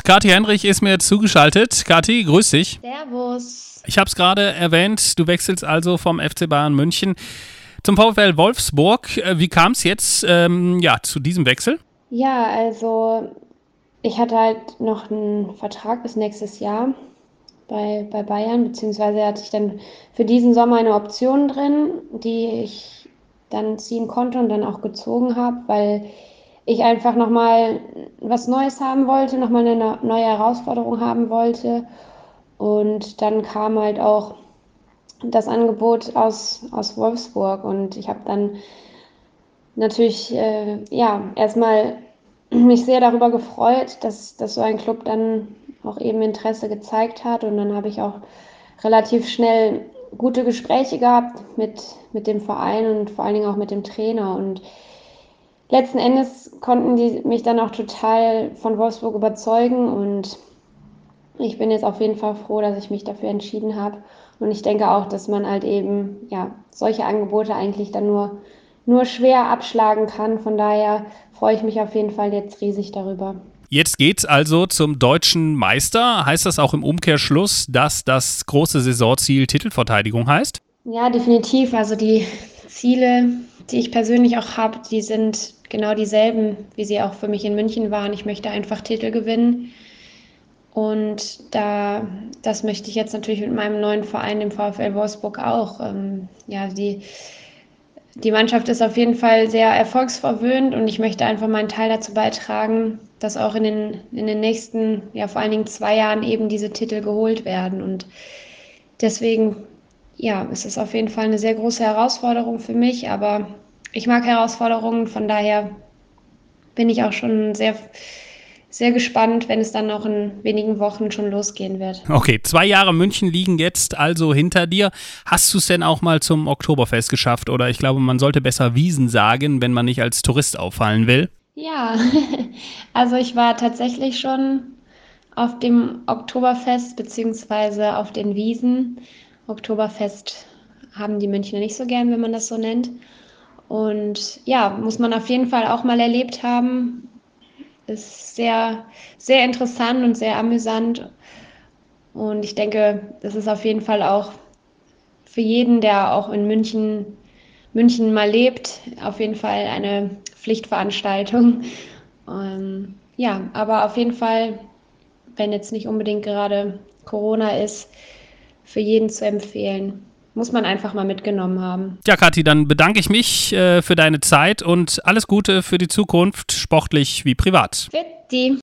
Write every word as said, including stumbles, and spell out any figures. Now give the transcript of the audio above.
Kathi Henrich ist mir zugeschaltet. Kathi, grüß dich. Servus. Ich habe es gerade erwähnt, du wechselst also vom F C Bayern München zum VfL Wolfsburg. Wie kam es jetzt ähm, ja, zu diesem Wechsel? Ja, also ich hatte halt noch einen Vertrag bis nächstes Jahr bei, bei Bayern, beziehungsweise hatte ich dann für diesen Sommer eine Option drin, die ich dann ziehen konnte und dann auch gezogen habe, weil ich einfach nochmal was Neues haben wollte, nochmal eine neue Herausforderung haben wollte. Und dann kam halt auch das Angebot aus, aus Wolfsburg und ich habe dann natürlich äh, ja erstmal mich sehr darüber gefreut, dass, dass so ein Club dann auch eben Interesse gezeigt hat und dann habe ich auch relativ schnell gute Gespräche gehabt mit, mit dem Verein und vor allen Dingen auch mit dem Trainer und letzten Endes konnten die mich dann auch total von Wolfsburg überzeugen und ich bin jetzt auf jeden Fall froh, dass ich mich dafür entschieden habe. Und ich denke auch, dass man halt eben ja, solche Angebote eigentlich dann nur, nur schwer abschlagen kann. Von daher freue ich mich auf jeden Fall jetzt riesig darüber. Jetzt geht's also zum deutschen Meister. Heißt das auch im Umkehrschluss, dass das große Saisonziel Titelverteidigung heißt? Ja, definitiv. Also die Ziele, die ich persönlich auch habe, die sind genau dieselben, wie sie auch für mich in München waren. Ich möchte einfach Titel gewinnen. Und da, das möchte ich jetzt natürlich mit meinem neuen Verein, dem VfL Wolfsburg, auch. Ähm, ja, die, die Mannschaft ist auf jeden Fall sehr erfolgsverwöhnt und ich möchte einfach meinen Teil dazu beitragen, dass auch in den, in den nächsten, ja vor allen Dingen zwei Jahren eben diese Titel geholt werden. Und deswegen, ja, ist es auf jeden Fall eine sehr große Herausforderung für mich, aber ich mag Herausforderungen, von daher bin ich auch schon sehr sehr gespannt, wenn es dann noch in wenigen Wochen schon losgehen wird. Okay, zwei Jahre München liegen jetzt also hinter dir. Hast du es denn auch mal zum Oktoberfest geschafft? Oder ich glaube, man sollte besser Wiesn sagen, wenn man nicht als Tourist auffallen will. Ja, also ich war tatsächlich schon auf dem Oktoberfest beziehungsweise auf den Wiesn. Oktoberfest haben die Münchner nicht so gern, wenn man das so nennt. Und ja, muss man auf jeden Fall auch mal erlebt haben. Ist sehr, sehr interessant und sehr amüsant. Und ich denke, das ist auf jeden Fall auch für jeden, der auch in München, München mal lebt, auf jeden Fall eine Pflichtveranstaltung. Ähm, ja, aber auf jeden Fall, wenn jetzt nicht unbedingt gerade Corona ist, für jeden zu empfehlen. Muss man einfach mal mitgenommen haben. Ja, Kathi, dann bedanke ich mich äh, für deine Zeit und alles Gute für die Zukunft, sportlich wie privat. Fitti.